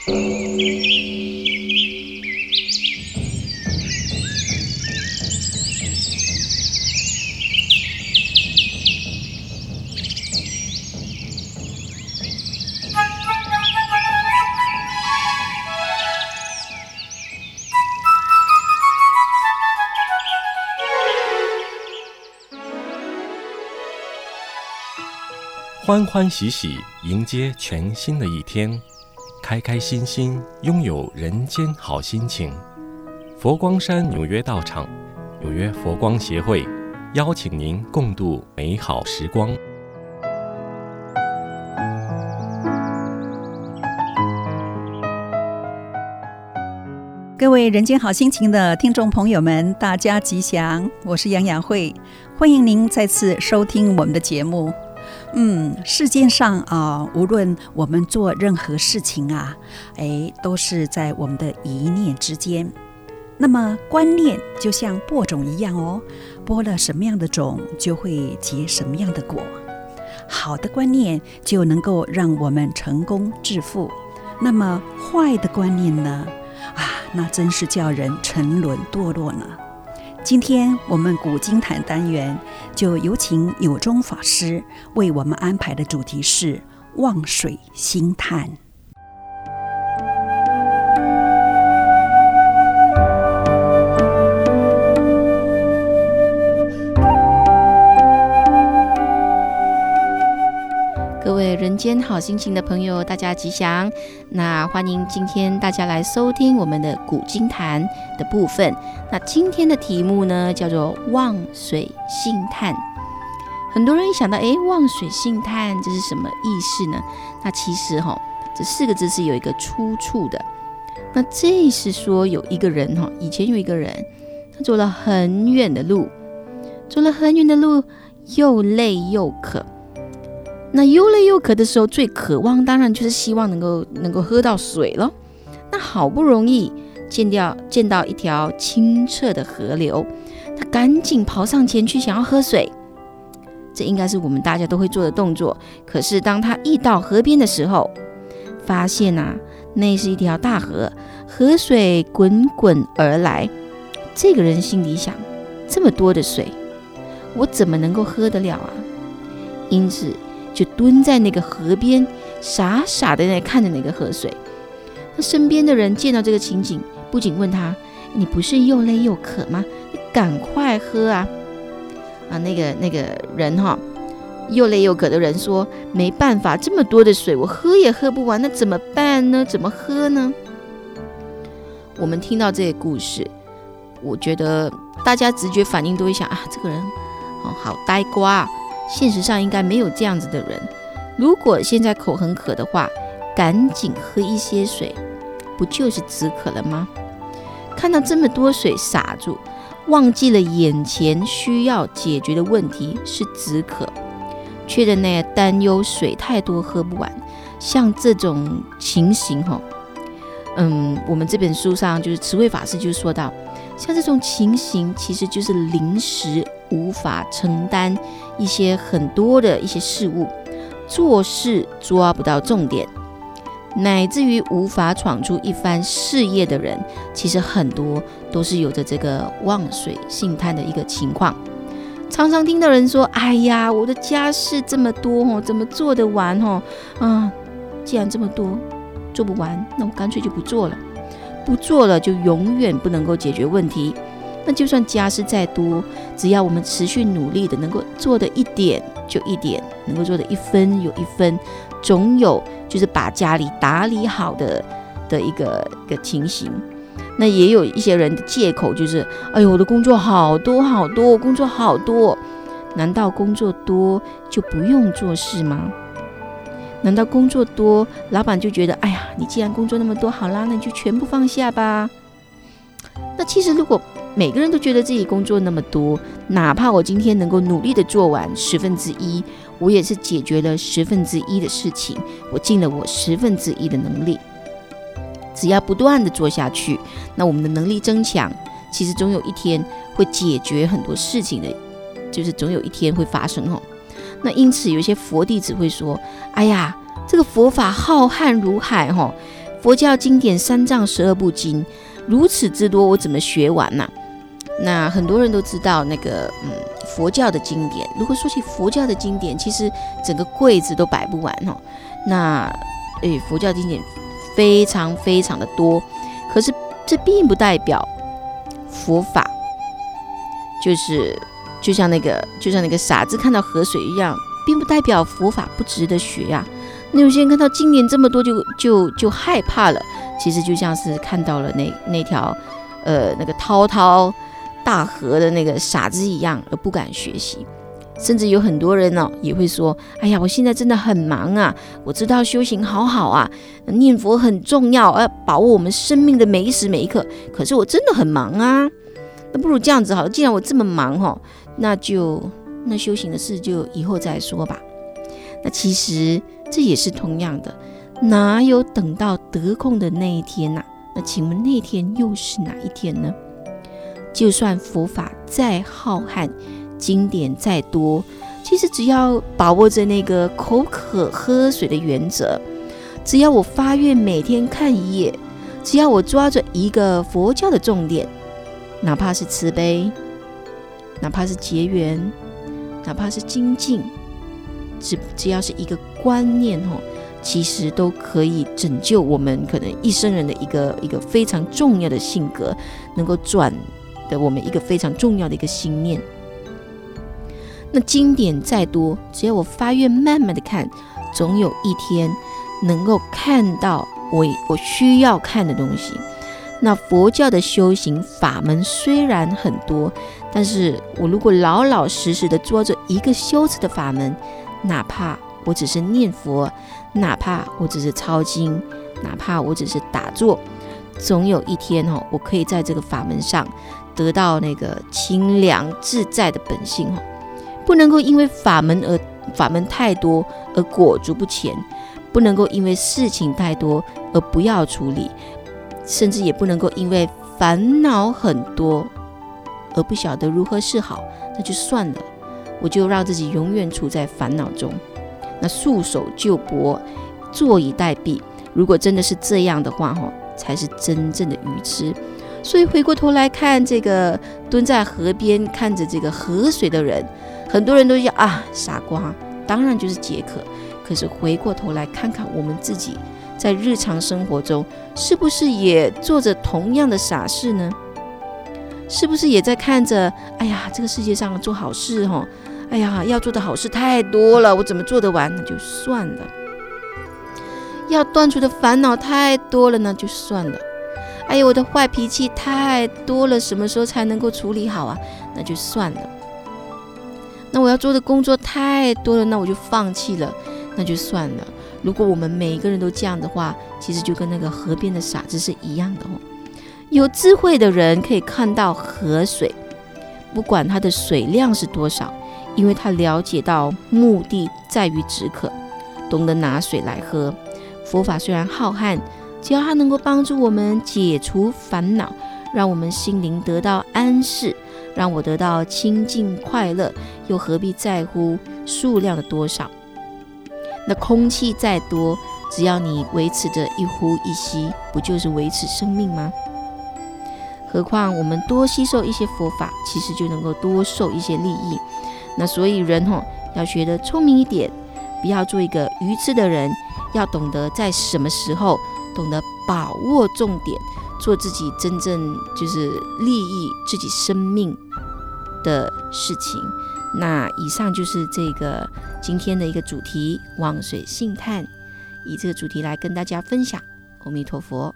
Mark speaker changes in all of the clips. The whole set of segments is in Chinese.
Speaker 1: 欢欢喜喜迎接全新的一天，开开心心拥有人间好心情。佛光山纽约道场纽约佛光协会邀请您共度美好时光。
Speaker 2: 各位人间好心情的听众朋友们，大家吉祥，我是杨雅慧，欢迎您再次收听我们的节目。世界上无论我们做任何事情都是在我们的一念之间。那么观念就像播种一样播了什么样的种，就会结什么样的果。好的观念就能够让我们成功致富，那么坏的观念呢？那真是叫人沉沦堕落呢。今天我们古今谈单元就有请有中法师为我们安排的主题是望水兴叹。
Speaker 3: 各位人间好心情的朋友，大家吉祥。那欢迎今天大家来收听我们的古今谈的部分。那今天的题目呢，叫做望水兴叹。很多人一想到望水兴叹这是什么意思呢？那其实这4个字是有一个出处的。那这是说有一个人以前有一个人，他走了很远的路，又累又渴。那又累又渴的时候，最渴望当然就是希望能够喝到水了。那好不容易见到一条清澈的河流，他赶紧跑上前去想要喝水。这应该是我们大家都会做的动作。可是当他一到河边的时候，发现那是一条大河，河水滚滚而来。这个人心里想，这么多的水，我怎么能够喝得了啊？因此就蹲在那个河边，傻傻的在看着那个河水。那身边的人见到这个情景，不仅问他：“你不是又累又渴吗？你赶快喝啊！”那个人又累又渴的人说：“没办法，这么多的水，我喝也喝不完，那怎么办呢？怎么喝呢？”我们听到这个故事，我觉得大家直觉反应都会想这个人好呆瓜现实上应该没有这样子的人。如果现在口很渴的话，赶紧喝一些水，不就是止渴了吗？看到这么多水洒住，忘记了眼前需要解决的问题是止渴，却在那担忧水太多喝不完。像这种情形我们这本书上就是慈惠法师就说到，像这种情形其实就是临时无法承担一些很多的一些事物，做事抓不到重点，乃至于无法闯出一番事业的人，其实很多都是有着这个望水兴叹的一个情况。常常听到人说：“哎呀，我的家事这么多怎么做得完既然这么多做不完，那我干脆就不做了。不做了就永远不能够解决问题。那就算家事再多，只要我们持续努力的，能够做的一点就一点，能够做的一分有一分，总有就是把家里打理好的一个情形。那也有一些人的借口就是：哎呦，我的工作好多好多，我工作好多。难道工作多就不用做事吗？难道工作多，老板就觉得哎呀，你既然工作那么多，好啦，那你就全部放下吧？那其实如果每个人都觉得自己工作那么多，哪怕我今天能够努力的做完1/10，我也是解决了1/10的事情，我尽了我1/10的能力。只要不断的做下去，那我们的能力增强，其实总有一天会解决很多事情的，就是总有一天会发生那因此有些佛弟子会说：哎呀，这个佛法浩瀚如海佛教经典3藏12部经如此之多，我怎么学完呢？那很多人都知道那个佛教的经典，如果说起佛教的经典，其实整个柜子都摆不完哦。那佛教经典非常非常的多，可是这并不代表佛法就像那个傻子看到河水一样，并不代表佛法不值得学啊。那有些人看到经典这么多就害怕了，其实就像是看到了那条那个滔滔大河的那个傻子一样，而不敢学习。甚至有很多人也会说，哎呀，我现在真的很忙啊，我知道修行好好啊，念佛很重要，要把握我们生命的每一时每一刻，可是我真的很忙啊。那不如这样子好了，既然我这么忙那修行的事就以后再说吧。那其实这也是同样的，哪有等到得空的那一天啊？那请问那一天又是哪一天呢？就算佛法再浩瀚，经典再多，其实只要把握着那个口渴喝水的原则，只要我发愿每天看一页，只要我抓着一个佛教的重点，哪怕是慈悲，哪怕是结缘，哪怕是精进，只要是一个观念其实都可以拯救我们可能一生人的一个非常重要的性格，能够转的我们一个非常重要的一个心念。那经典再多，只要我发愿慢慢的看，总有一天能够看到我需要看的东西。那佛教的修行法门虽然很多，但是我如果老老实实的抓着一个修持的法门，哪怕我只是念佛，哪怕我只是抄经，哪怕我只是打坐，总有一天我可以在这个法门上得到那个清凉自在的本性不能够因为法门太多而裹足不前，不能够因为事情太多而不要处理，甚至也不能够因为烦恼很多而不晓得如何是好，那就算了，我就让自己永远处在烦恼中，那束手就缚，坐以待毙。如果真的是这样的话才是真正的愚痴。所以回过头来看这个蹲在河边看着这个河水的人，很多人都讲傻瓜，当然就是解渴。可是回过头来看看我们自己在日常生活中，是不是也做着同样的傻事呢？是不是也在看着这个世界上做好事要做的好事太多了，我怎么做得完？那就算了。要断除的烦恼太多了，那就算了。我的坏脾气太多了，什么时候才能够处理好啊？那就算了。那我要做的工作太多了，那我就放弃了，那就算了。如果我们每一个人都这样的话，其实就跟那个河边的傻子是一样的有智慧的人可以看到河水，不管它的水量是多少，因为他了解到目的在于止渴，懂得拿水来喝。佛法虽然浩瀚，只要它能够帮助我们解除烦恼，让我们心灵得到安适，让我得到清净快乐，又何必在乎数量的多少？那空气再多，只要你维持着一呼一吸，不就是维持生命吗？何况我们多吸收一些佛法，其实就能够多受一些利益。那所以人要学得聪明一点，不要做一个愚痴的人，要懂得在什么时候懂得把握重点，做自己真正就是利益自己生命的事情。那以上就是这个今天的一个主题，望水兴叹，以这个主题来跟大家分享。阿弥陀佛。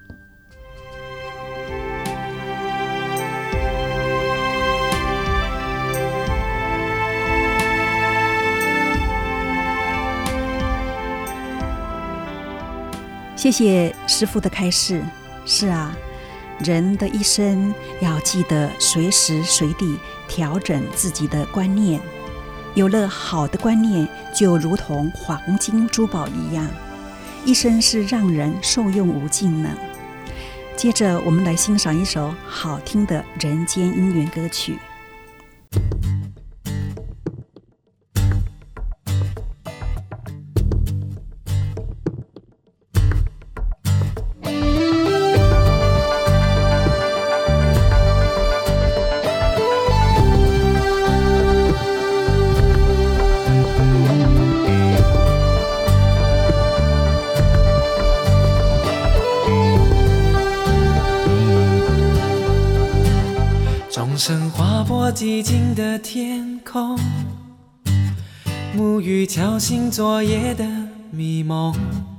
Speaker 2: 谢谢师父的开示。是啊，人的一生要记得随时随地调整自己的观念，有了好的观念，就如同黄金珠宝一样，一生是让人受用无尽呢。接着我们来欣赏一首好听的人间姻缘歌曲。
Speaker 4: 破寂静的天空，沐浴敲醒昨夜的迷梦，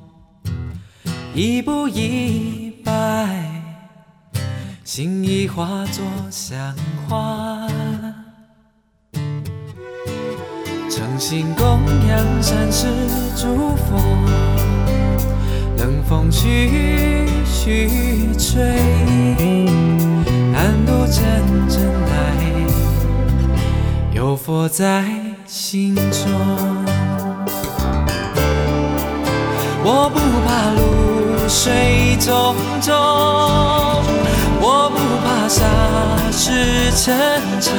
Speaker 4: 一步一拜，心已化作香花，诚心供养山石诸佛，冷风徐徐吹，暗度阵阵来，有佛在心中。我不怕露水种种，我不怕沙石沉沉，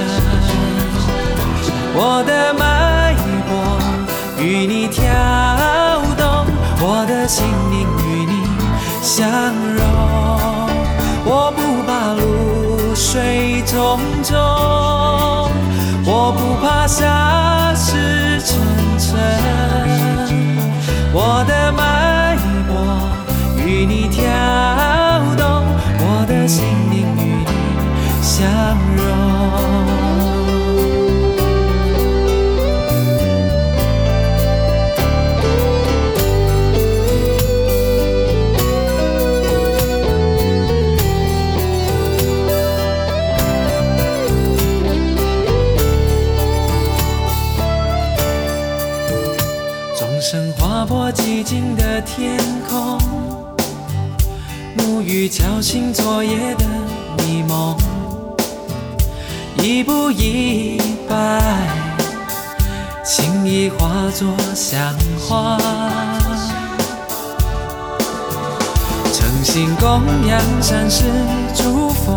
Speaker 4: 我的脉搏与你跳动，我的心灵与你相融。我不怕露水种种，我不怕沙石沉沉，我的脉搏与你跳动，我的心灵与你相融。划破寂静的天空，沐浴敲醒昨夜的迷梦，一步一拜，心已化作香花，诚心供养山石诸佛，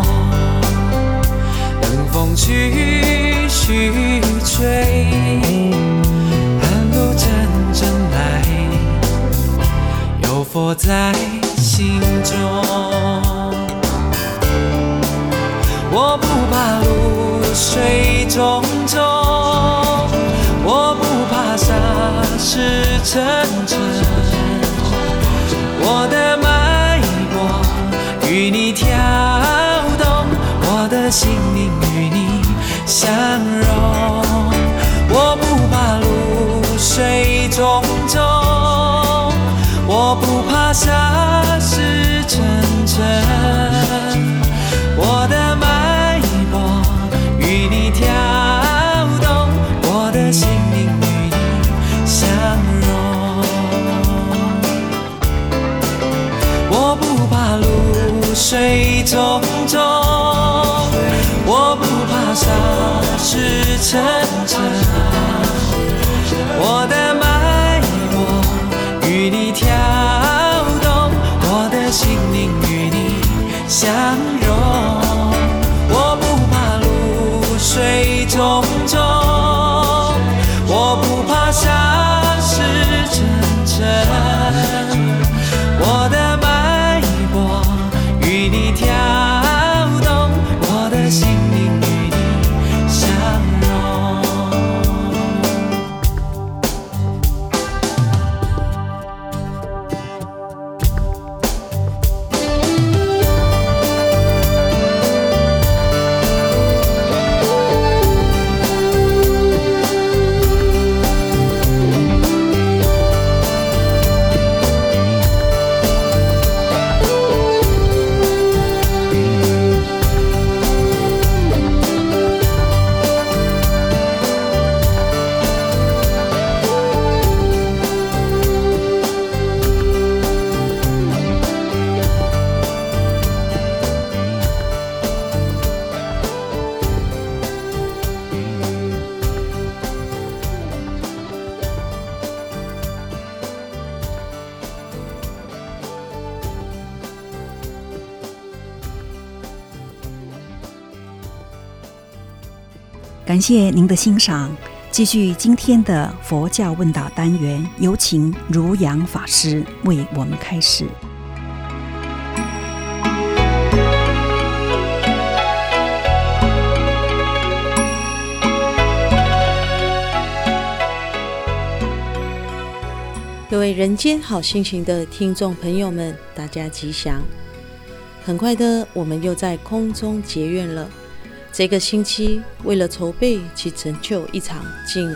Speaker 4: 冷风徐徐吹，暗路阵阵来，有佛在心中。我不怕露水种种，我不怕沙石沉沉，我的脉搏与你跳动，我的心灵与你相融。我不怕露水种种，我不怕沙石沉沉，我的脉搏与你跳动，我的心灵与你相融。我不怕露水种种，我不怕沙石沉沉，我的脉搏与你跳动，我的心灵与你相融。我不怕露水种种，我不怕沙石沉沉，我的脉搏与你跳动，我的心灵与你相融。
Speaker 2: 感谢您的欣赏，继续今天的佛教问答单元，有请如阳法师为我们开示。
Speaker 5: 各位人间好心情的听众朋友们，大家吉祥。很快的，我们又在空中结缘了。 这个星期，为了筹备及成就一场近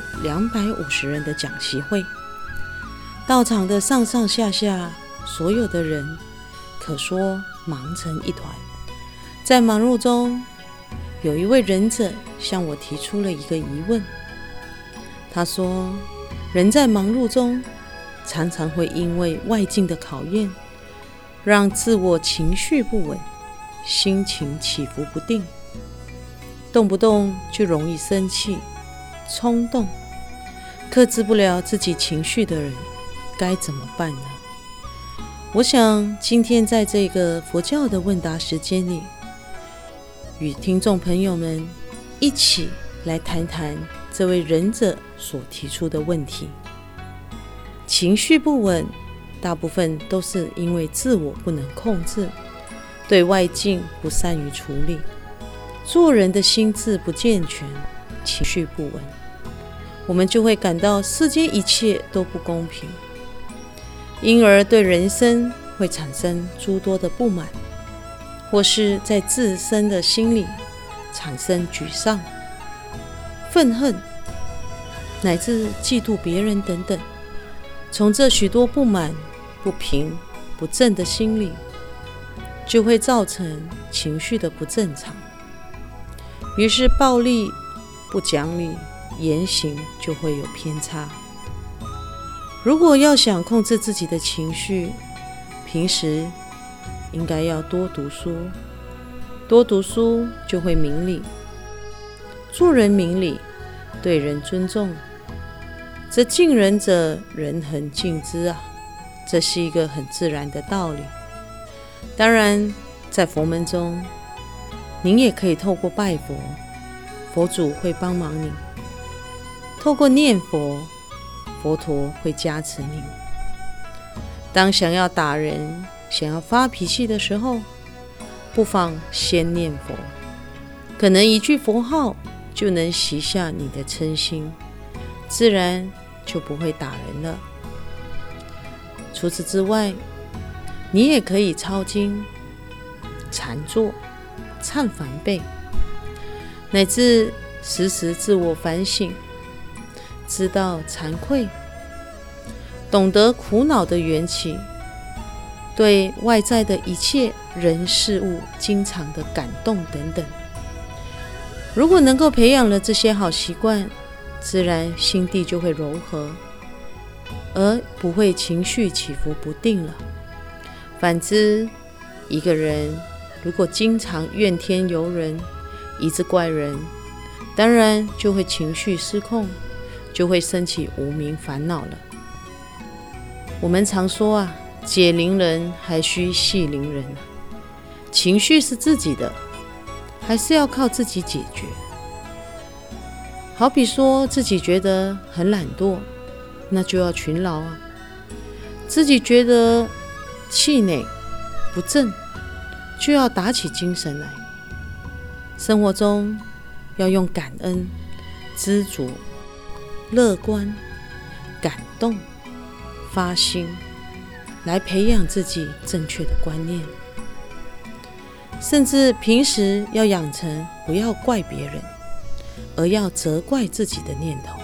Speaker 5: 250人的讲习会，到场的上上下下所有的人可说忙成一团。在忙碌中，有一位仁者向我提出了一个疑问。他说，人在忙碌中常常会因为外境的考验，让自我情绪不稳，心情起伏不定，动不动就容易生气、冲动，克制不了自己情绪的人该怎么办呢？我想今天在这个佛教的问答时间里，与听众朋友们一起来谈谈这位仁者所提出的问题。情绪不稳，大部分都是因为自我不能控制，对外境不善于处理，做人的心智不健全，情绪不稳，我们就会感到世间一切都不公平，因而对人生会产生诸多的不满，或是在自身的心里产生沮丧、愤恨，乃至嫉妒别人等等。从这许多不满、不平、不正的心理，就会造成情绪的不正常，于是暴力、不讲理、言行就会有偏差。如果要想控制自己的情绪，平时应该要多读书，多读书就会明理，做人明理，对人尊重，则敬人者人恒敬之啊，这是一个很自然的道理。当然在佛门中，您也可以透过拜佛，佛祖会帮忙您；透过念佛，佛陀会加持您。当想要打人、想要发脾气的时候，不妨先念佛，可能一句佛号就能息下你的嗔心，自然就不会打人了。除此之外，你也可以抄经、禅坐、忏梵呗，乃至时时自我反省，知道惭愧，懂得苦恼的缘起，对外在的一切人事物经常的感动等等。如果能够培养了这些好习惯，自然心地就会柔和，而不会情绪起伏不定了。反之，一个人如果经常怨天尤人，一直怪人，当然就会情绪失控，就会升起无明烦恼了。我们常说啊，解铃人还须系铃人，情绪是自己的，还是要靠自己解决。好比说自己觉得很懒惰，那就要勤劳啊；自己觉得气馁不振，就要打起精神来。生活中要用感恩、知足、乐观、感动、发心来培养自己正确的观念，甚至平时要养成不要怪别人，而要责怪自己的念头，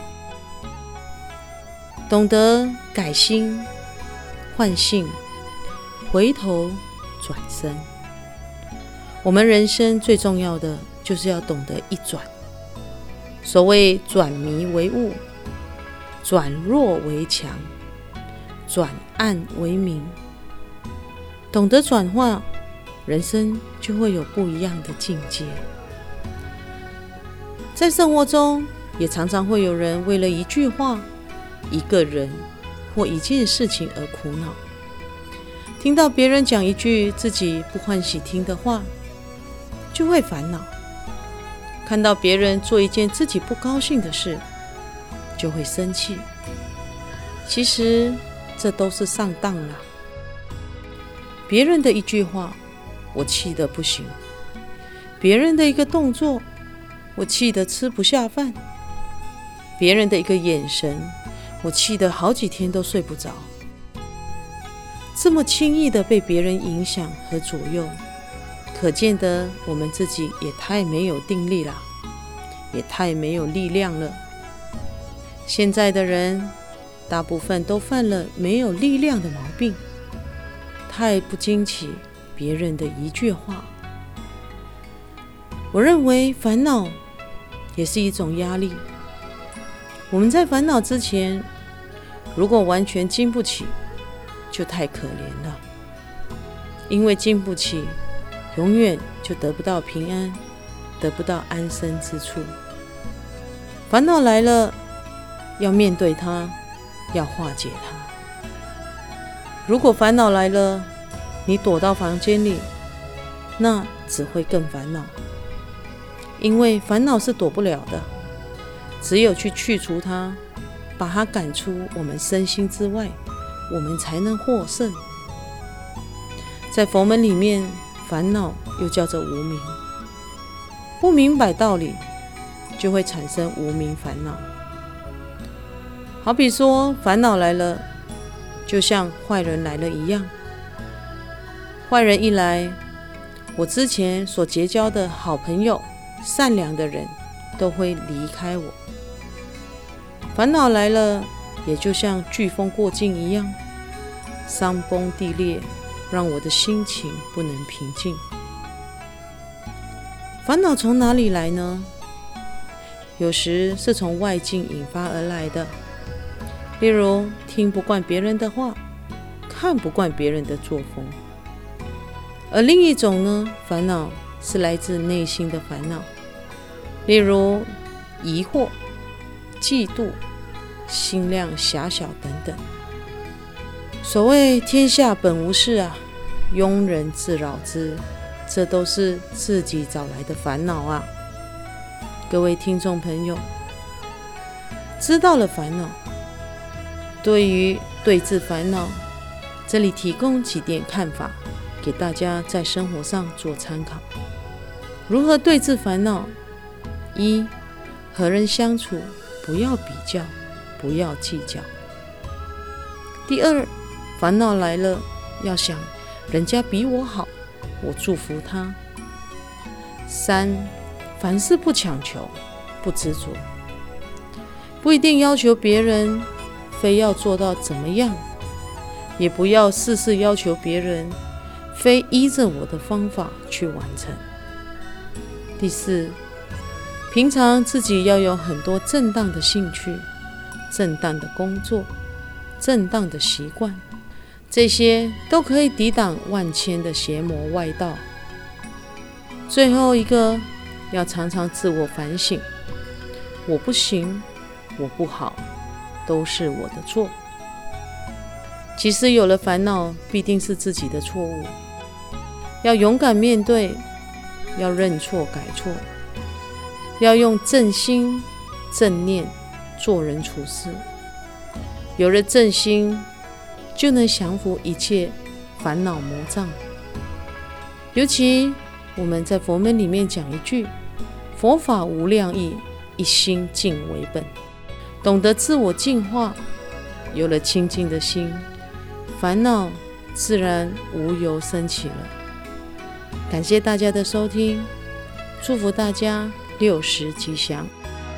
Speaker 5: 懂得改心、换性、回头转身。我们人生最重要的就是要懂得一转，所谓转迷为悟，转弱为强，转暗为明。懂得转化，人生就会有不一样的境界。在生活中，也常常会有人为了一句话、一个人或一件事情而苦恼。听到别人讲一句自己不欢喜听的话，就会烦恼；看到别人做一件自己不高兴的事，就会生气。其实这都是上当了。别人的一句话，我气得不行；别人的一个动作，我气得吃不下饭；别人的一个眼神，我气得好几天都睡不着。这么轻易的被别人影响和左右， 可见得我们自己也太没有定力了，也太没有力量了。现在的人大部分都犯了没有力量的毛病，太不经起别人的一句话。我认为烦恼也是一种压力。我们在烦恼之前，如果完全经不起，就太可怜了。因为经不起，永远就得不到平安，得不到安身之处。烦恼来了，要面对它，要化解它。如果烦恼来了，你躲到房间里，那只会更烦恼。因为烦恼是躲不了的，只有去去除它，把它赶出我们身心之外，我们才能获胜。在佛门里面，烦恼又叫做无明，不明白道理，就会产生无明烦恼。好比说，烦恼来了，就像坏人来了一样。坏人一来，我之前所结交的好朋友、善良的人都会离开我。烦恼来了，也就像飓风过境一样，山崩地裂，让我的心情不能平静。烦恼从哪里来呢？有时是从外境引发而来的，例如听不惯别人的话，看不惯别人的作风。而另一种呢，烦恼是来自内心的烦恼，例如疑惑、嫉妒、心量狭小等等。所谓天下本无事啊，庸人自扰之，这都是自己找来的烦恼啊。各位听众朋友，知道了烦恼，对于对治烦恼，这里提供几点看法给大家在生活上做参考。如何对治烦恼？一、和人相处不要比较，不要计较。第二，烦恼来了，要想人家比我好，我祝福他。三、凡事不强求，不执着，不一定要求别人非要做到怎么样，也不要事事要求别人非依着我的方法去完成。第四，平常自己要有很多正当的兴趣、正当的工作、正当的习惯，这些都可以抵挡万千的邪魔外道。最后一个，要常常自我反省，我不行，我不好，都是我的错。其实有了烦恼，必定是自己的错误，要勇敢面对，要认错改错，要用正心正念做人处事。有了正心，就能降服一切烦恼魔障。尤其我们在佛门里面讲一句，佛法无量义，一心净为本。懂得自我净化，有了清净的心，烦恼自然无由升起了。感谢大家的收听，祝福大家60吉祥。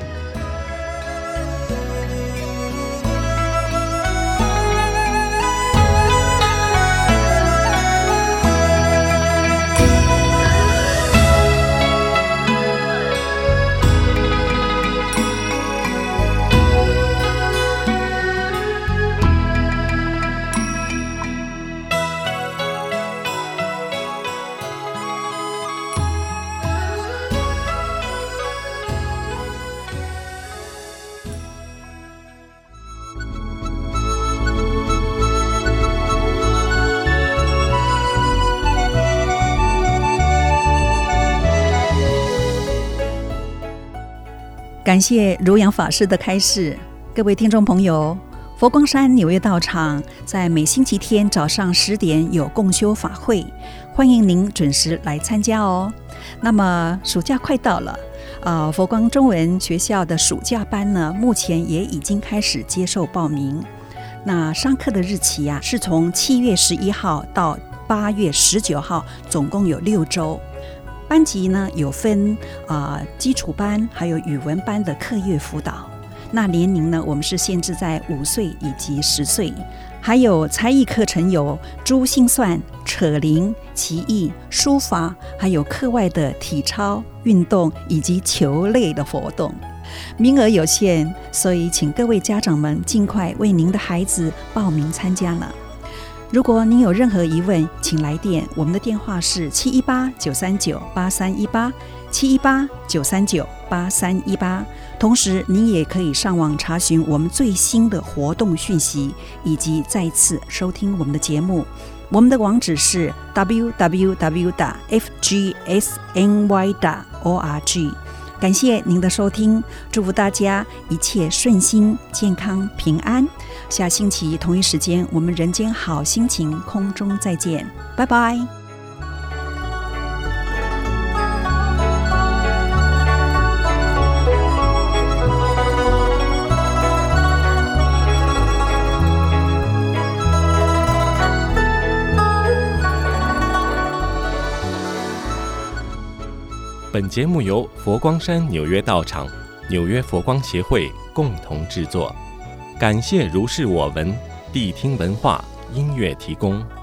Speaker 2: 感谢如阳法师的开示。各位听众朋友，佛光山纽约道场在每星期天早上10点有共修法会，欢迎您准时来参加哦。那么暑假快到了，佛光中文学校的暑假班呢，目前也已经开始接受报名。那上课的日期是从7月11号到 8月19号，总共有6周。班级呢有分基础班还有语文班的课业辅导，那年龄呢我们是限制在5岁以及10岁，还有才艺课程有珠心算、扯铃、棋艺、书法，还有课外的体操运动以及球类的活动。名额有限，所以请各位家长们尽快为您的孩子报名参加了。如果您有任何疑问，请来电，我们的电话是718-939-8318 718-939-8318。同时您也可以上网查询我们最新的活动讯息，以及再次收听我们的节目。我们的网址是 www.fgsny.org。 感谢您的收听，祝福大家一切顺心、健康、平安。下星期同一时间，我们人间好心情空中再见，拜拜。
Speaker 1: 本节目由佛光山纽约道场、纽约佛光协会共同制作，感谢如是我闻谛听文化音乐提供。